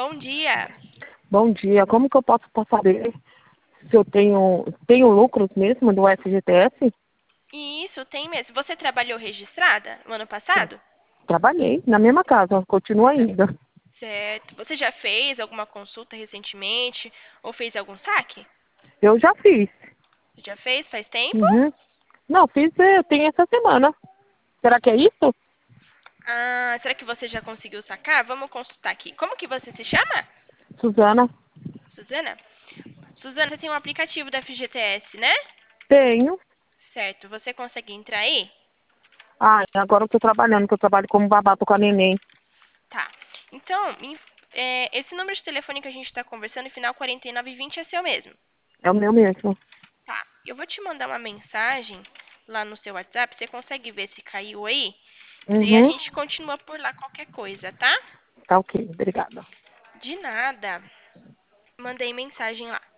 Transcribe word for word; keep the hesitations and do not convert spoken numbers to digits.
bom dia. Bom dia. Como que eu posso pra saber se eu tenho, tenho lucros mesmo do F G T S? Isso, tem mesmo. Você trabalhou registrada no ano passado? Trabalhei na mesma casa, continuo ainda. Certo. Você já fez alguma consulta recentemente ou fez algum saque? Eu já fiz. Já fez? Faz tempo? Uhum. Não, fiz, eh, tem essa semana. Será que é isso? Ah, será que você já conseguiu sacar? Vamos consultar aqui. Como que você se chama? Suzana? Suzana? Suzana, você tem um aplicativo da F G T S, né? Tenho. Certo. Você consegue entrar aí? Ah, agora eu tô trabalhando, que eu trabalho como babá, tô com a neném. Tá. Então, em- é, esse número de telefone que a gente está conversando, final quarenta e nove vinte, é seu mesmo. É o meu mesmo. Tá. Eu vou te mandar uma mensagem lá no seu WhatsApp. Você consegue ver se caiu aí? E daí a Uhum. gente continua por lá qualquer coisa, tá? Tá ok, obrigada. De nada. Mandei mensagem lá.